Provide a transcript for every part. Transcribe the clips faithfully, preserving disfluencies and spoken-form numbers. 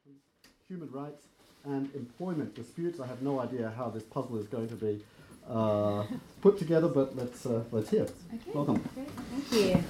Human rights and employment disputes. I have no idea how this puzzle is going to be uh, put together, but let's uh, let's hear. Okay. Welcome. Great. Thank you.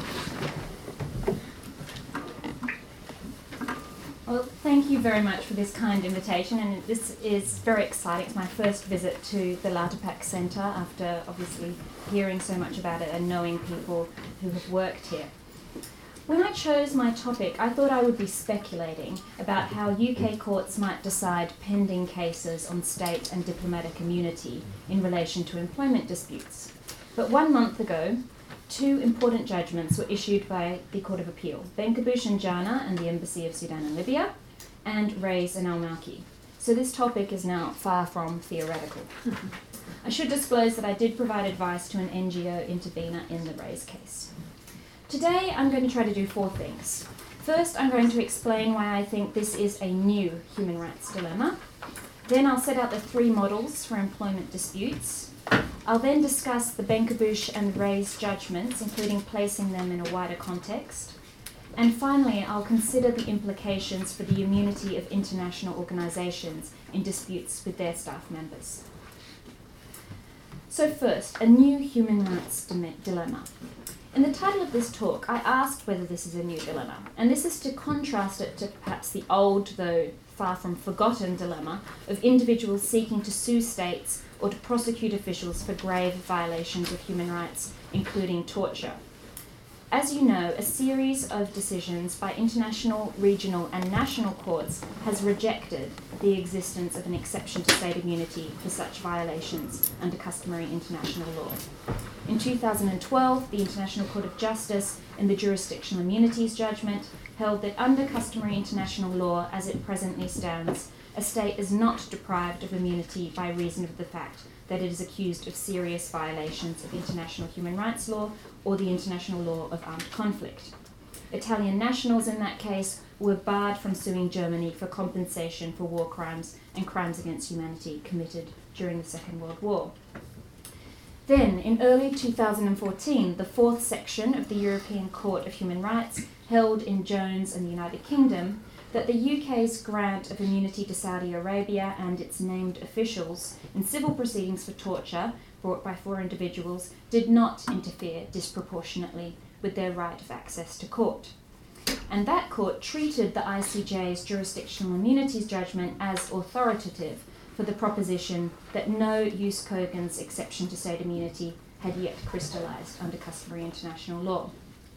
Well, thank you very much for this kind invitation, and this is very exciting. It's my first visit to the Lauterpacht Centre after obviously hearing so much about it and knowing people who have worked here. When I chose my topic, I thought I would be speculating about how U K courts might decide pending cases on state and diplomatic immunity in relation to employment disputes. But one month ago, two important judgments were issued by the Court of Appeal, Benkabush and Jana and the Embassy of Sudan and Libya, and Reis and Al-Malki. So this topic is now far from theoretical. I should disclose that I did provide advice to an N G O intervener in the Reis case. Today I'm going to try to do four things. First, I'm going to explain why I think this is a new human rights dilemma. Then I'll set out the three models for employment disputes. I'll then discuss the Benkabush and Reis judgments, including placing them in a wider context. And finally, I'll consider the implications for the immunity of international organisations in disputes with their staff members. So first, a new human rights dilemma. In the title of this talk, I asked whether this is a new dilemma, and this is to contrast it to perhaps the old, though far from forgotten, dilemma of individuals seeking to sue states or to prosecute officials for grave violations of human rights, including torture. As you know, a series of decisions by international, regional and national courts has rejected the existence of an exception to state immunity for such violations under customary international law. In two thousand twelve, the International Court of Justice, in the Jurisdictional Immunities Judgment, held that under customary international law as it presently stands, a state is not deprived of immunity by reason of the fact that it is accused of serious violations of international human rights law or the international law of armed conflict. Italian nationals in that case were barred from suing Germany for compensation for war crimes and crimes against humanity committed during the Second World War. Then, in early two thousand fourteen, the fourth section of the European Court of Human Rights held in Jones and the United Kingdom that the U K's grant of immunity to Saudi Arabia and its named officials in civil proceedings for torture brought by four individuals did not interfere disproportionately with their right of access to court. And that court treated the I C J's jurisdictional immunities judgment as authoritative for the proposition that no jus cogens exception to state immunity had yet crystallised under customary international law.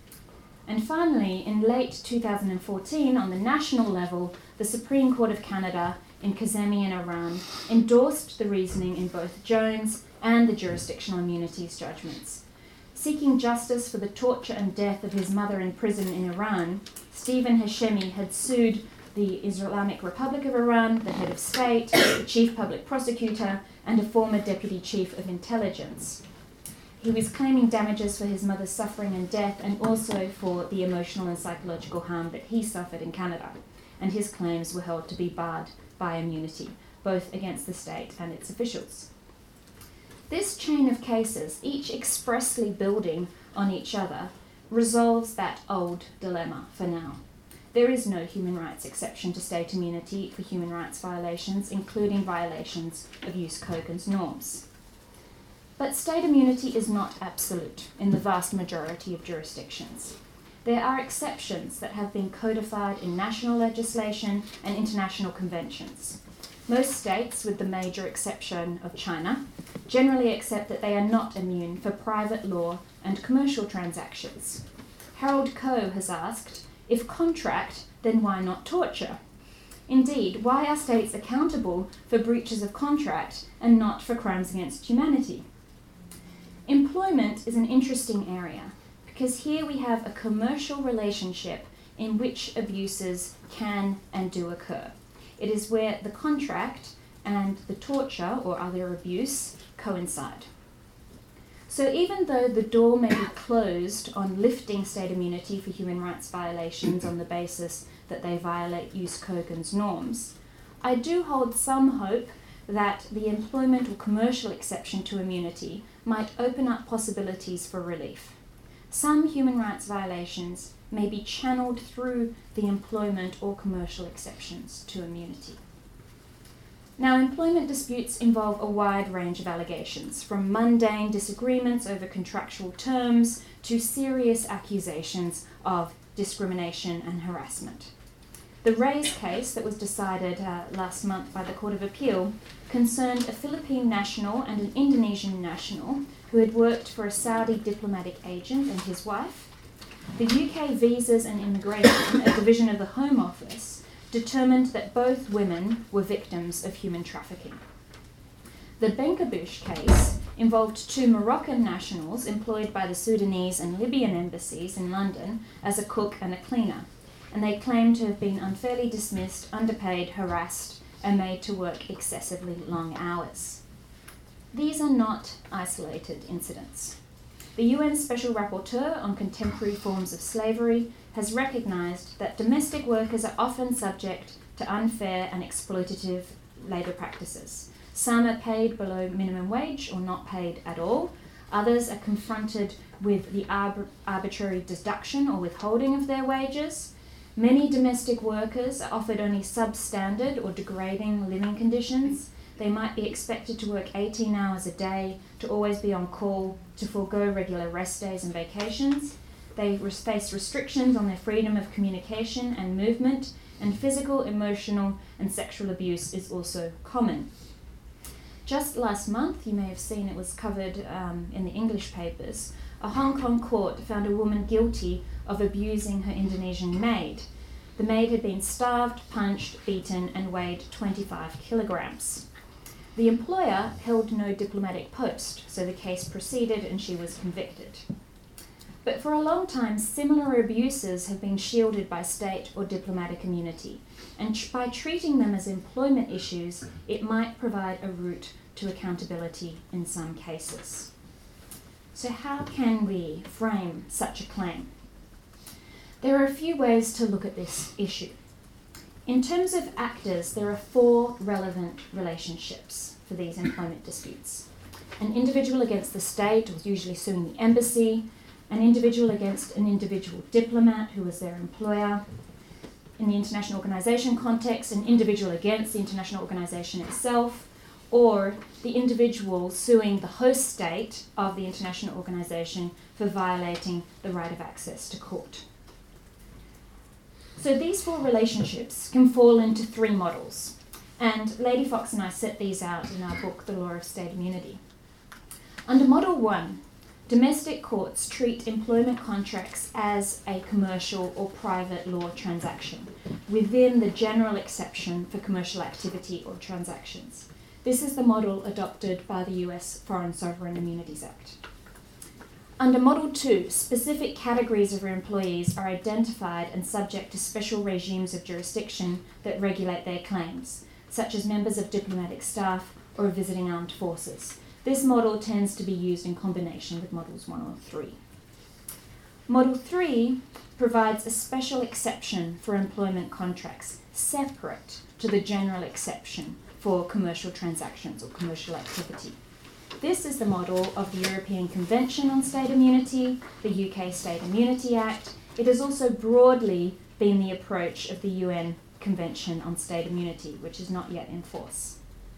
And finally, in late two thousand fourteen, on the national level, the Supreme Court of Canada in Kazemi in Iran endorsed the reasoning in both Jones and the jurisdictional immunities judgments. Seeking justice for the torture and death of his mother in prison in Iran, Stephen Hashemi had sued the Islamic Republic of Iran, the head of state, the chief public prosecutor, and a former deputy chief of intelligence. He was claiming damages for his mother's suffering and death and also for the emotional and psychological harm that he suffered in Canada, and his claims were held to be barred by immunity, both against the state and its officials. This chain of cases, each expressly building on each other, resolves that old dilemma for now. There is no human rights exception to state immunity for human rights violations, including violations of jus cogens norms. But state immunity is not absolute in the vast majority of jurisdictions. There are exceptions that have been codified in national legislation and international conventions. Most states, with the major exception of China, generally accept that they are not immune for private law and commercial transactions. Harold Coe has asked, if contract, then why not torture? Indeed, why are states accountable for breaches of contract and not for crimes against humanity? Employment is an interesting area because here we have a commercial relationship in which abuses can and do occur. It is where the contract and the torture or other abuse coincide. So even though the door may be closed on lifting state immunity for human rights violations on the basis that they violate jus cogens norms, I do hold some hope that the employment or commercial exception to immunity might open up possibilities for relief. some human rights violations may be channeled through the employment or commercial exceptions to immunity. Now, employment disputes involve a wide range of allegations, from mundane disagreements over contractual terms to serious accusations of discrimination and harassment. The Reyes case that was decided uh, last month by the Court of Appeal concerned a Philippine national and an Indonesian national who had worked for a Saudi diplomatic agent and his wife. The U K Visas and Immigration, a division of the Home Office, determined that both women were victims of human trafficking. The Benkabush case involved two Moroccan nationals employed by the Sudanese and Libyan embassies in London as a cook and a cleaner, and they claimed to have been unfairly dismissed, underpaid, harassed, and made to work excessively long hours. These are not isolated incidents. The U N Special Rapporteur on Contemporary Forms of Slavery has recognised that domestic workers are often subject to unfair and exploitative labour practices. Some are paid below minimum wage or not paid at all. Others are confronted with the arbor- arbitrary deduction or withholding of their wages. Many domestic workers are offered only substandard or degrading living conditions. They might be expected to work eighteen hours a day, to always be on call, to forego regular rest days and vacations. They face restrictions on their freedom of communication and movement, and physical, emotional, and sexual abuse is also common. Just last month, you may have seen it was covered um, in the English papers, a Hong Kong court found a woman guilty of abusing her Indonesian maid. The maid had been starved, punched, beaten, and weighed twenty-five kilograms. The employer held no diplomatic post, so the case proceeded and she was convicted. But for a long time, similar abuses have been shielded by state or diplomatic immunity, and tr- by treating them as employment issues, it might provide a route to accountability in some cases. So how can we frame such a claim? There are a few ways to look at this issue. In terms of actors, there are four relevant relationships for these employment disputes. An individual against the state, or usually suing the embassy, an individual against an individual diplomat who was their employer. In the international organisation context, an individual against the international organisation itself, or the individual suing the host state of the international organisation for violating the right of access to court. So these four relationships can fall into three models, and Lady Fox and I set these out in our book, The Law of State Immunity. Under Model one, domestic courts treat employment contracts as a commercial or private law transaction within the general exception for commercial activity or transactions. This is the model adopted by the U S Foreign Sovereign Immunities Act. Under Model two, specific categories of employees are identified and subject to special regimes of jurisdiction that regulate their claims, such as members of diplomatic staff or visiting armed forces. This model tends to be used in combination with Models one or three. Model three provides a special exception for employment contracts, separate to the general exception for commercial transactions or commercial activity. This is the model of the European Convention on State Immunity, the U K State Immunity Act. It has also broadly been the approach of the U N Convention on State Immunity, which is not yet in force.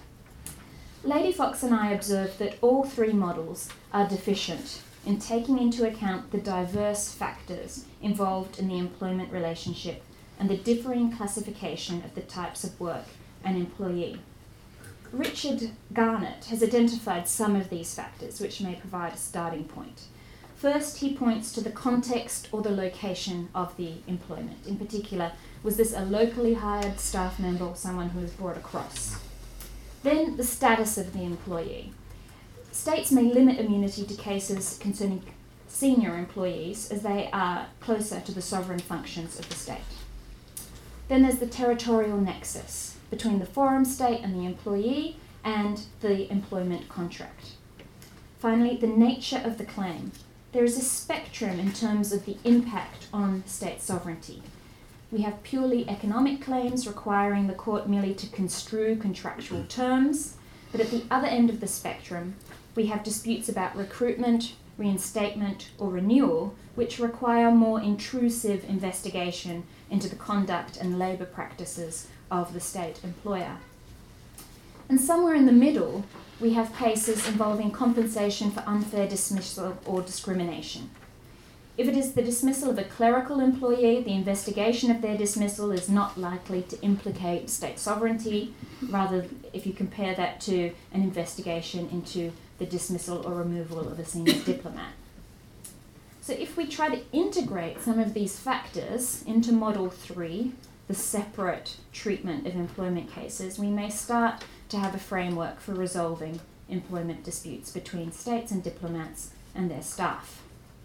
Lady Fox and I observed that all three models are deficient in taking into account the diverse factors involved in the employment relationship and the differing classification of the types of work an employee. Richard Garnett has identified some of these factors which may provide a starting point. First, he points to the context or the location of the employment. In particular, was this a locally hired staff member or someone who was brought across? Then, the status of the employee. States may limit immunity to cases concerning senior employees as they are closer to the sovereign functions of the state. Then there's the territorial nexus between the forum state and the employee and the employment contract. Finally, the nature of the claim. There is a spectrum in terms of the impact on state sovereignty. We have purely economic claims requiring the court merely to construe contractual terms, but at the other end of the spectrum, we have disputes about recruitment, reinstatement, or renewal, which require more intrusive investigation into the conduct and labour practices of the state employer. And somewhere in the middle, we have cases involving compensation for unfair dismissal or discrimination. If it is the dismissal of a clerical employee, the investigation of their dismissal is not likely to implicate state sovereignty. Rather, if you compare that to an investigation into the dismissal or removal of a senior diplomat. So if we try to integrate some of these factors into Model three, the separate treatment of employment cases, we may start to have a framework for resolving employment disputes between states and diplomats and their staff.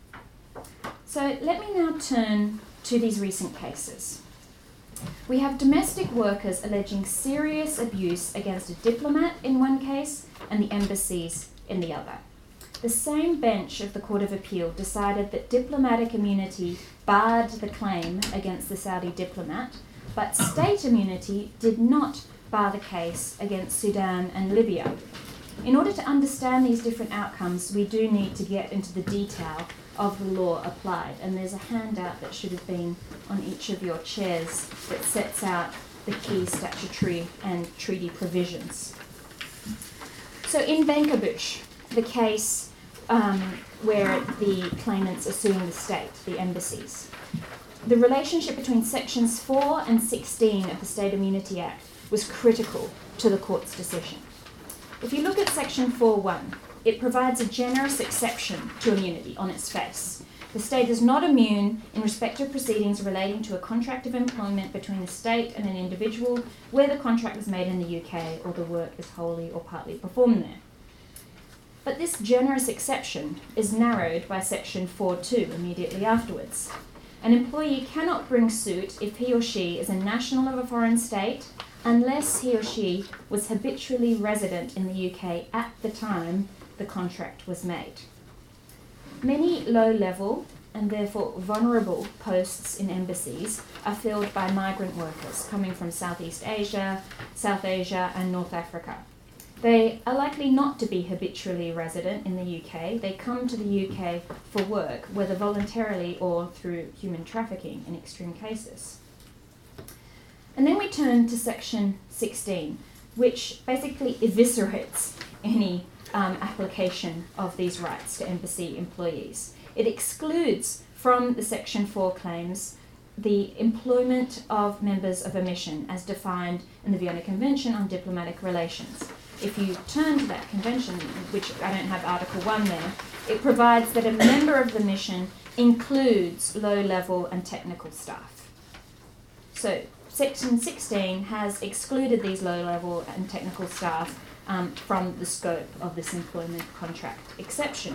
So let me now turn to these recent cases. We have domestic workers alleging serious abuse against a diplomat in one case and the embassies in the other. The same bench of the Court of Appeal decided that diplomatic immunity barred the claim against the Saudi diplomat, but state immunity did not bar the case against Sudan and Libya. In order to understand these different outcomes, we do need to get into the detail of the law applied, and there's a handout that should have been on each of your chairs that sets out the key statutory and treaty provisions. So in Bankerbush, the case um, where the claimants are suing the state, the embassies, the relationship between sections four and sixteen of the State Immunity Act was critical to the court's decision. If you look at section four point one, it provides a generous exception to immunity on its face. The state is not immune in respect of proceedings relating to a contract of employment between the state and an individual where the contract was made in the U K or the work is wholly or partly performed there. But this generous exception is narrowed by section four point two immediately afterwards. An employee cannot bring suit if he or she is a national of a foreign state unless he or she was habitually resident in the U K at the time the contract was made. Many low-level and therefore vulnerable posts in embassies are filled by migrant workers coming from Southeast Asia, South Asia and North Africa. They are likely not to be habitually resident in the U K. They come to the U K for work, whether voluntarily or through human trafficking in extreme cases. And then we turn to section sixteen, which basically eviscerates any um, application of these rights to embassy employees. It excludes from the section four claims the employment of members of a mission as defined in the Vienna Convention on Diplomatic Relations. If you turn to that convention, which I don't have Article one there, it provides that a member of the mission includes low-level and technical staff. So section sixteen has excluded these low-level and technical staff um, from the scope of this employment contract exception.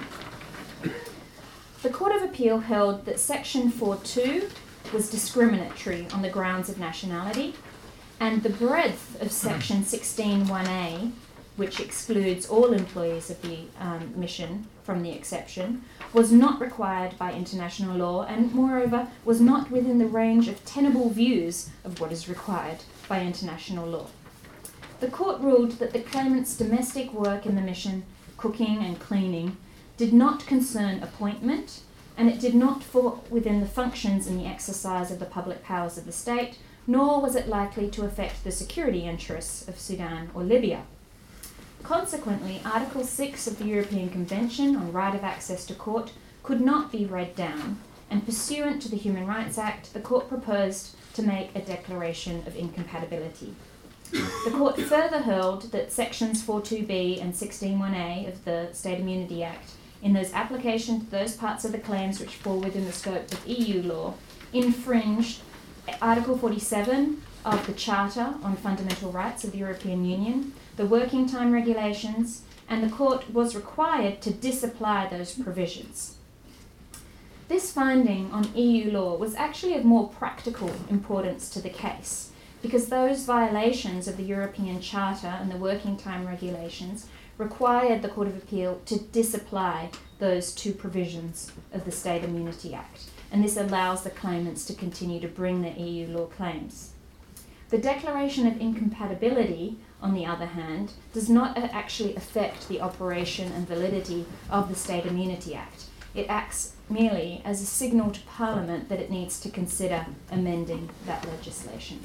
The Court of Appeal held that section four point two was discriminatory on the grounds of nationality, and the breadth of section sixteen one A, which excludes all employees of the um, mission from the exception, was not required by international law and, moreover, was not within the range of tenable views of what is required by international law. The court ruled that the claimant's domestic work in the mission, cooking and cleaning, did not concern appointment, and it did not fall within the functions in the exercise of the public powers of the state, nor was it likely to affect the security interests of Sudan or Libya. Consequently, Article six of the European Convention on Right of Access to Court could not be read down, and pursuant to the Human Rights Act, the court proposed to make a declaration of incompatibility. The court further held that sections four point two B and sixteen one A of the State Immunity Act, in those application to those parts of the claims which fall within the scope of E U law, infringed Article forty-seven of the Charter on Fundamental Rights of the European Union, the working time regulations, and the court was required to disapply those provisions. This finding on E U law was actually of more practical importance to the case, because those violations of the European Charter and the working time regulations required the Court of Appeal to disapply those two provisions of the State Immunity Act, and this allows the claimants to continue to bring their E U law claims. The declaration of incompatibility on the other hand, does not actually affect the operation and validity of the State Immunity Act. It acts merely as a signal to Parliament that it needs to consider amending that legislation.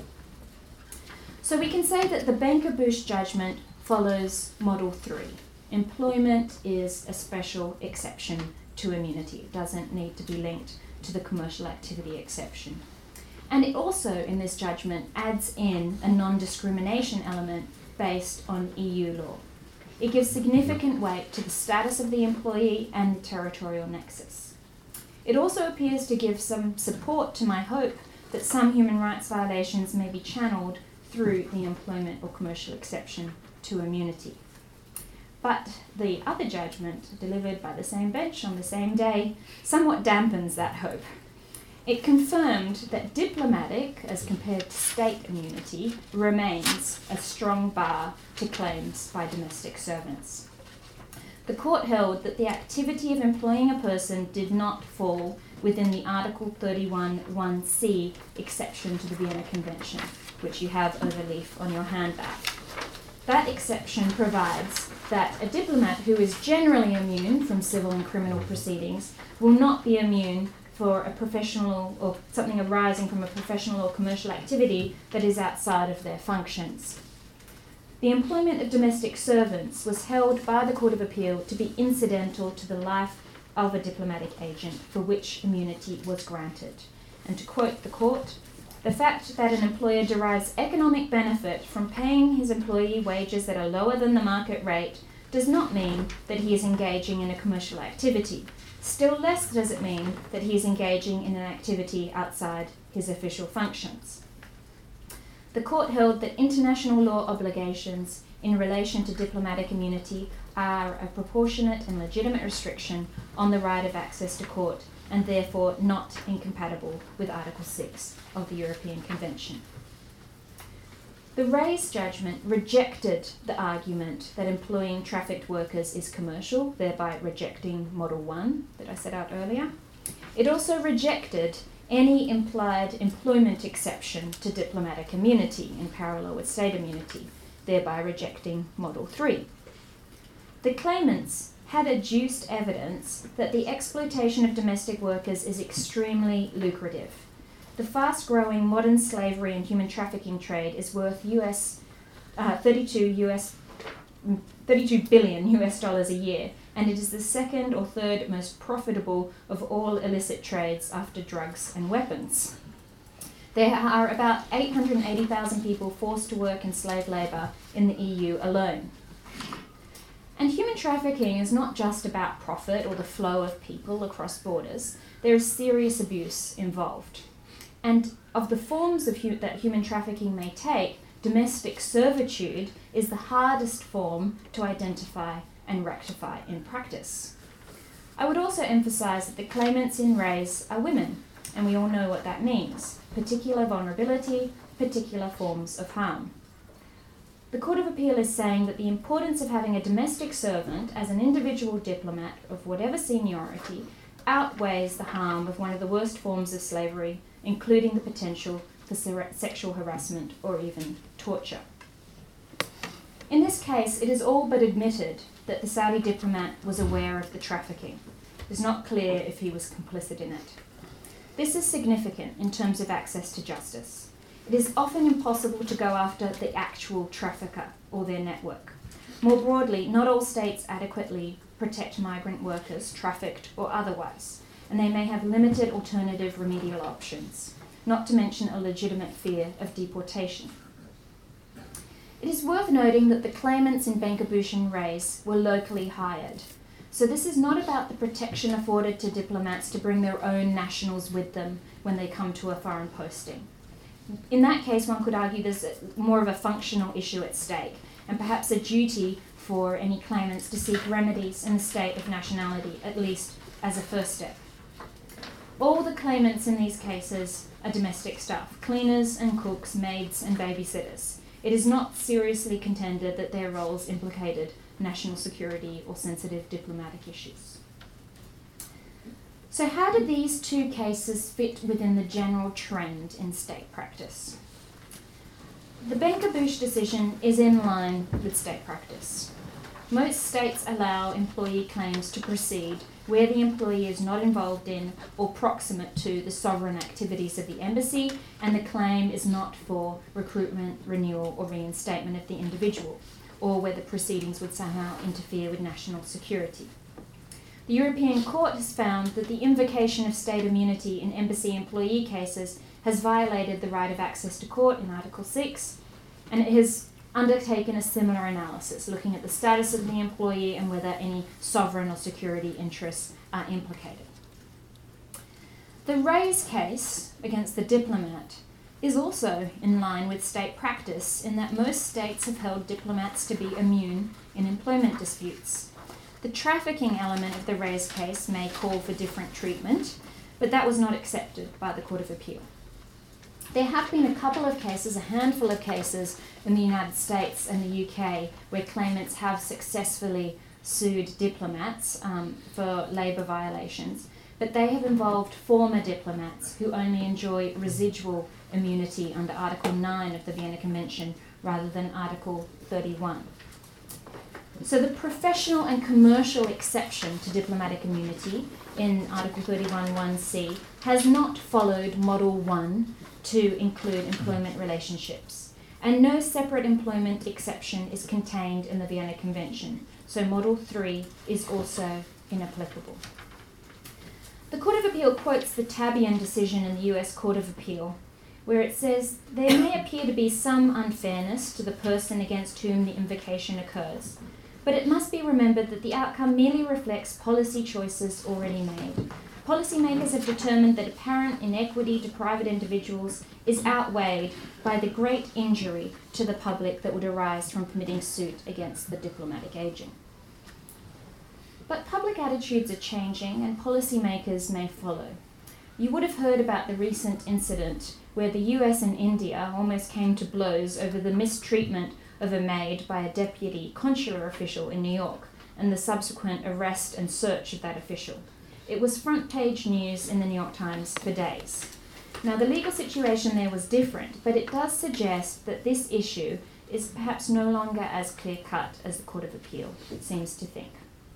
So we can say that the Banker-Bush judgment follows Model three. Employment is a special exception to immunity. It doesn't need to be linked to the commercial activity exception. And it also, in this judgment, adds in a non-discrimination element based on E U law. It gives significant weight to the status of the employee and the territorial nexus. It also appears to give some support to my hope that some human rights violations may be channeled through the employment or commercial exception to immunity. But the other judgment, delivered by the same bench on the same day, somewhat dampens that hope. It confirmed that diplomatic, as compared to state immunity, remains a strong bar to claims by domestic servants. The court held that the activity of employing a person did not fall within the Article thirty-one one C exception to the Vienna Convention, which you have overleaf on your handbag. That exception provides that a diplomat who is generally immune from civil and criminal proceedings will not be immune for a professional or something arising from a professional or commercial activity that is outside of their functions. The employment of domestic servants was held by the Court of Appeal to be incidental to the life of a diplomatic agent for which immunity was granted. And to quote the court, "The fact that an employer derives economic benefit from paying his employee wages that are lower than the market rate does not mean that he is engaging in a commercial activity. Still less does it mean that he is engaging in an activity outside his official functions." The court held that international law obligations in relation to diplomatic immunity are a proportionate and legitimate restriction on the right of access to court and therefore not incompatible with Article six of the European Convention. The Reyes judgment rejected the argument that employing trafficked workers is commercial, thereby rejecting Model one that I set out earlier. It also rejected any implied employment exception to diplomatic immunity in parallel with state immunity, thereby rejecting Model three. The claimants had adduced evidence that the exploitation of domestic workers is extremely lucrative. The fast-growing modern slavery and human trafficking trade is worth U S uh, thirty-two U S thirty-two billion U S dollars a year, and it is the second or third most profitable of all illicit trades after drugs and weapons. There are about eight hundred eighty thousand people forced to work in slave labour in the E U alone. And human trafficking is not just about profit or the flow of people across borders. There is serious abuse involved. And of the forms of hu- that human trafficking may take, domestic servitude is the hardest form to identify and rectify in practice. I would also emphasise that the claimants in Reyes are women, and we all know what that means: particular vulnerability, particular forms of harm. The Court of Appeal is saying that the importance of having a domestic servant as an individual diplomat of whatever seniority outweighs the harm of one of the worst forms of slavery, including the potential for sexual harassment or even torture. In this case, it is all but admitted that the Saudi diplomat was aware of the trafficking. It is not clear if he was complicit in it. This is significant in terms of access to justice. It is often impossible to go after the actual trafficker or their network. More broadly, not all states adequately protect migrant workers, trafficked or otherwise, and they may have limited alternative remedial options, not to mention a legitimate fear of deportation. It is worth noting that the claimants in Banker-Bush and Reyes were locally hired. So this is not about the protection afforded to diplomats to bring their own nationals with them when they come to a foreign posting. In that case, one could argue there's more of a functional issue at stake, and perhaps a duty for any claimants to seek remedies in the state of nationality, at least as a first step. All the claimants in these cases are domestic staff: cleaners and cooks, maids and babysitters. It is not seriously contended that their roles implicated national security or sensitive diplomatic issues. So how did these two cases fit within the general trend in state practice? The Benkabush decision is in line with state practice. Most states allow employee claims to proceed where the employee is not involved in or proximate to the sovereign activities of the embassy, and the claim is not for recruitment, renewal, or reinstatement of the individual, or where the proceedings would somehow interfere with national security. The European Court has found that the invocation of state immunity in embassy employee cases has violated the right of access to court in Article six, and it has undertaken a similar analysis, looking at the status of the employee and whether any sovereign or security interests are implicated. The Reyes case against the diplomat is also in line with state practice in that most states have held diplomats to be immune in employment disputes. The trafficking element of the Reyes case may call for different treatment, but that was not accepted by the Court of Appeal. There have been a couple of cases, a handful of cases in the United States and the U K where claimants have successfully sued diplomats um, for labour violations, but they have involved former diplomats who only enjoy residual immunity under Article nine of the Vienna Convention rather than Article thirty-one. So the professional and commercial exception to diplomatic immunity in Article thirty-one one C has not followed Model one to include employment relationships, and no separate employment exception is contained in the Vienna Convention, so Model three is also inapplicable. The Court of Appeal quotes the Tabian decision in the U S Court of Appeal, where it says, "There may appear to be some unfairness to the person against whom the invocation occurs, but it must be remembered that the outcome merely reflects policy choices already made. Policymakers have determined that apparent inequity to private individuals is outweighed by the great injury to the public that would arise from permitting suit against the diplomatic agent." But public attitudes are changing and policymakers may follow. You would have heard about the recent incident where the U S and India almost came to blows over the mistreatment of a maid by a deputy consular official in New York and the subsequent arrest and search of that official. It was front page news in the New York Times for days. Now, the legal situation there was different, but it does suggest that this issue is perhaps no longer as clear-cut as the Court of Appeal seems to think.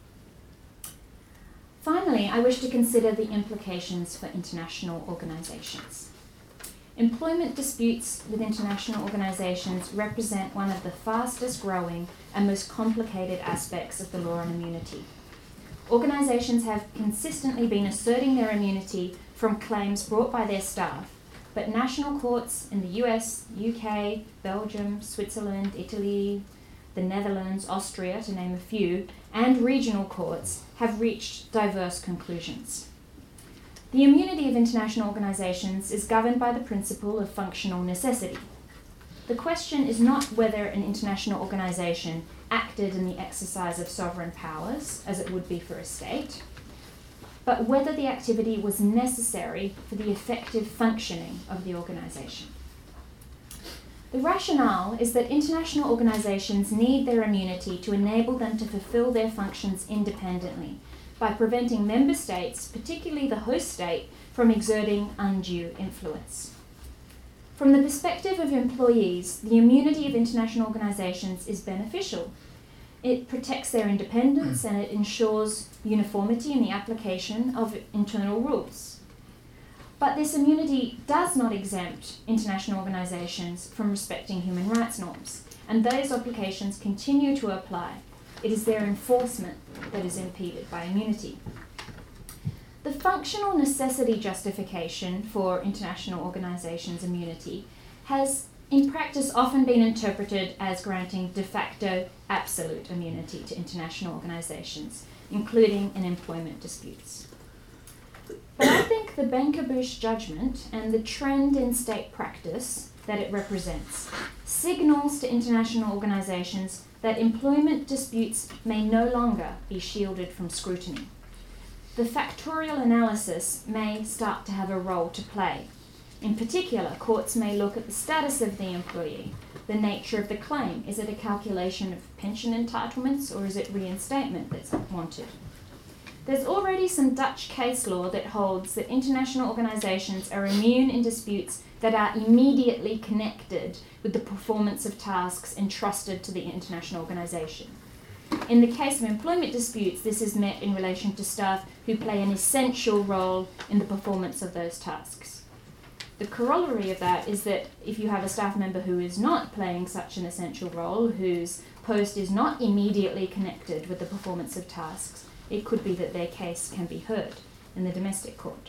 Finally, I wish to consider the implications for international organisations. Employment disputes with international organisations represent one of the fastest growing and most complicated aspects of the law on immunity. Organisations have consistently been asserting their immunity from claims brought by their staff, but national courts in the U S, U K, Belgium, Switzerland, Italy, the Netherlands, Austria, to name a few, and regional courts have reached diverse conclusions. The immunity of international organisations is governed by the principle of functional necessity. The question is not whether an international organisation acted in the exercise of sovereign powers, as it would be for a state, but whether the activity was necessary for the effective functioning of the organisation. The rationale is that international organisations need their immunity to enable them to fulfil their functions independently by preventing member states, particularly the host state, from exerting undue influence. From the perspective of employees, the immunity of international organisations is beneficial. It protects their independence and it ensures uniformity in the application of internal rules. But this immunity does not exempt international organisations from respecting human rights norms, and those obligations continue to apply. It is their enforcement that is impeded by immunity. The functional necessity justification for international organisations' immunity has in practice often been interpreted as granting de facto absolute immunity to international organisations, including in employment disputes. But I think the Benkabush judgment and the trend in state practice that it represents signals to international organisations that employment disputes may no longer be shielded from scrutiny. The factorial analysis may start to have a role to play. In particular, courts may look at the status of the employee, the nature of the claim. Is it a calculation of pension entitlements or is it reinstatement that's wanted? There's already some Dutch case law that holds that international organisations are immune in disputes that are immediately connected with the performance of tasks entrusted to the international organisation. In the case of employment disputes, this is met in relation to staff who play an essential role in the performance of those tasks. The corollary of that is that if you have a staff member who is not playing such an essential role, whose post is not immediately connected with the performance of tasks, it could be that their case can be heard in the domestic court.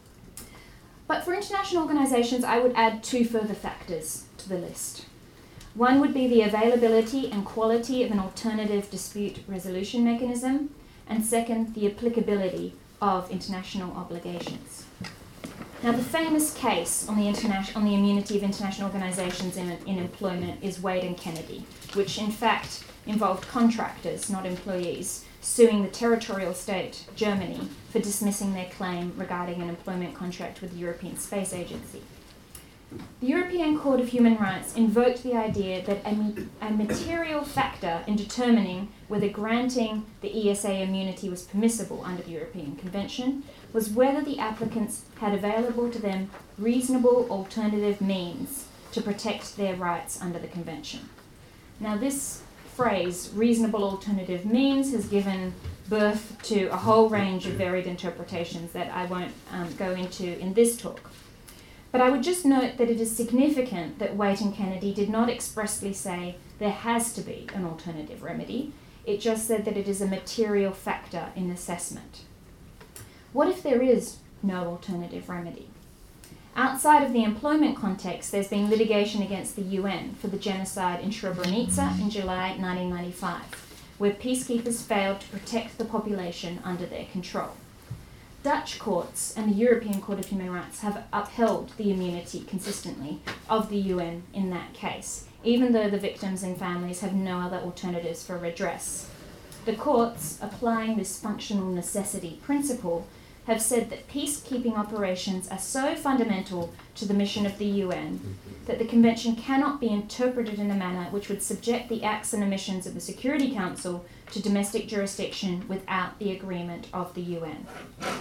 But for international organisations, I would add two further factors to the list. One would be the availability and quality of an alternative dispute resolution mechanism, and second, the applicability of international obligations. Now, the famous case on the, interna- on the immunity of international organisations in, in employment is Wade and Kennedy, which in fact involved contractors, not employees, suing the territorial state, Germany, for dismissing their claim regarding an employment contract with the European Space Agency. The European Court of Human Rights invoked the idea that a, me- a material factor in determining whether granting the E S A immunity was permissible under the European Convention was whether the applicants had available to them reasonable alternative means to protect their rights under the Convention. Now, this phrase, reasonable alternative means, has given birth to a whole range of varied interpretations that I won't um, go into in this talk. But I would just note that it is significant that Wade and Kennedy did not expressly say there has to be an alternative remedy. It just said that it is a material factor in assessment. What if there is no alternative remedy? Outside of the employment context, there's been litigation against the U N for the genocide in Srebrenica in July nineteen ninety-five, where peacekeepers failed to protect the population under their control. Dutch courts and the European Court of Human Rights have upheld the immunity consistently of the U N in that case, even though the victims and families have no other alternatives for redress. The courts, applying this functional necessity principle, have said that peacekeeping operations are so fundamental to the mission of the U N that the Convention cannot be interpreted in a manner which would subject the acts and omissions of the Security Council to domestic jurisdiction without the agreement of the U N.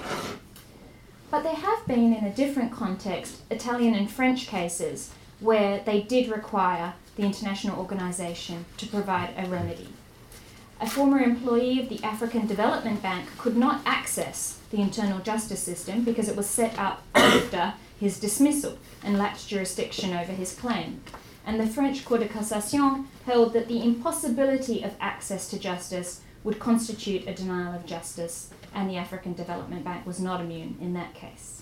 But there have been, in a different context, Italian and French cases where they did require the international organisation to provide a remedy. A former employee of the African Development Bank could not access the internal justice system because it was set up after his dismissal and lacked jurisdiction over his claim. And the French Cour de Cassation held that the impossibility of access to justice would constitute a denial of justice, and the African Development Bank was not immune in that case.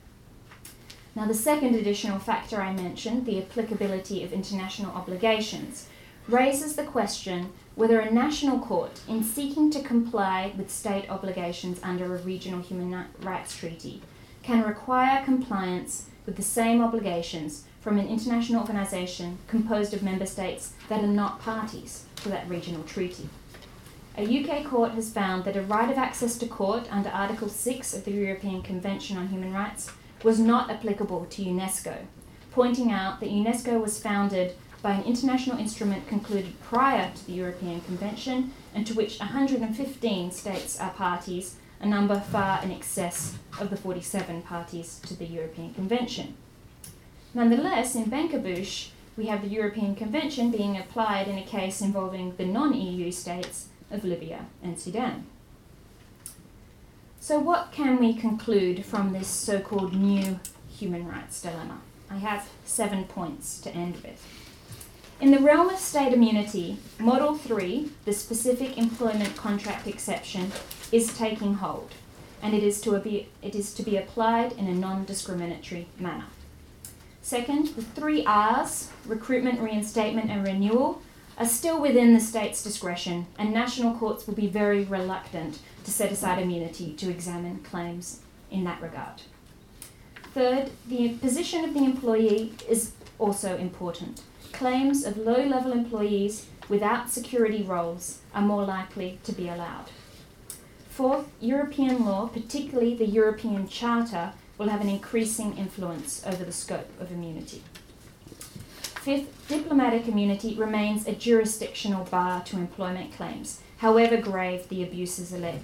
Now, the second additional factor I mentioned, the applicability of international obligations, raises the question whether a national court, in seeking to comply with state obligations under a regional human rights treaty, can require compliance with the same obligations from an international organisation composed of member states that are not parties to that regional treaty. A U K court has found that a right of access to court under Article six of the European Convention on Human Rights was not applicable to UNESCO, pointing out that UNESCO was founded by an international instrument concluded prior to the European Convention and to which one hundred fifteen states are parties, a number far in excess of the forty-seven parties to the European Convention. Nonetheless, in Benkabush, we have the European Convention being applied in a case involving the non-E U states of Libya and Sudan. So what can we conclude from this so-called new human rights dilemma? I have seven points to end with. In the realm of state immunity, Model three, the specific employment contract exception, is taking hold, and it is to be, it is to be applied in a non-discriminatory manner. Second, the three R's, recruitment, reinstatement, and renewal, are still within the state's discretion, and national courts will be very reluctant to set aside immunity to examine claims in that regard. Third, the position of the employee is also important. Claims of low-level employees without security roles are more likely to be allowed. Fourth, European law, particularly the European Charter, will have an increasing influence over the scope of immunity. Fifth, diplomatic immunity remains a jurisdictional bar to employment claims, however grave the abuses alleged.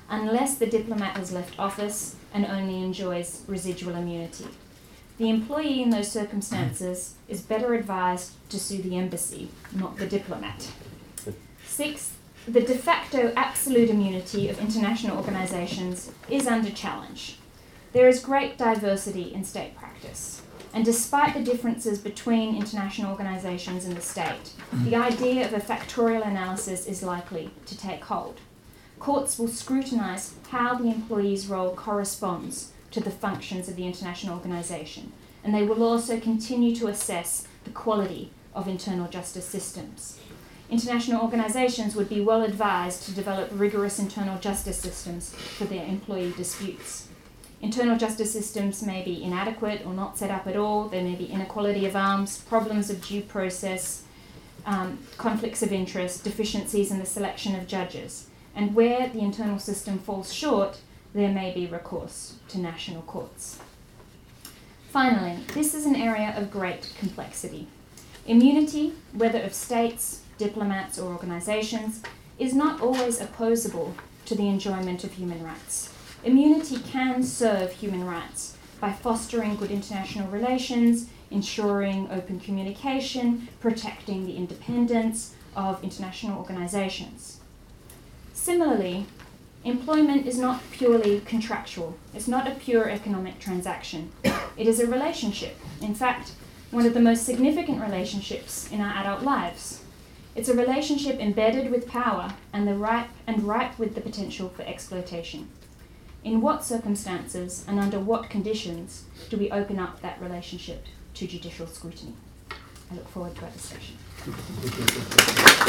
unless the diplomat has left office and only enjoys residual immunity. The employee in those circumstances is better advised to sue the embassy, not the diplomat. Sixth, the de facto absolute immunity of international organisations is under challenge. There is great diversity in state practice, and despite the differences between international organisations and the state, the idea of a factorial analysis is likely to take hold. Courts will scrutinise how the employee's role corresponds to the functions of the international organisation, and they will also continue to assess the quality of internal justice systems. International organisations would be well advised to develop rigorous internal justice systems for their employee disputes. Internal justice systems may be inadequate or not set up at all. There may be inequality of arms, problems of due process, um, conflicts of interest, deficiencies in the selection of judges. And where the internal system falls short, there may be recourse to national courts. Finally, this is an area of great complexity. Immunity, whether of states, diplomats, or organisations, is not always opposable to the enjoyment of human rights. Immunity can serve human rights by fostering good international relations, ensuring open communication, protecting the independence of international organisations. Similarly, employment is not purely contractual. It's not a pure economic transaction. It is a relationship. In fact, one of the most significant relationships in our adult lives. It's a relationship embedded with power and the ripe and ripe with the potential for exploitation. In what circumstances and under what conditions do we open up that relationship to judicial scrutiny? I look forward to our discussion.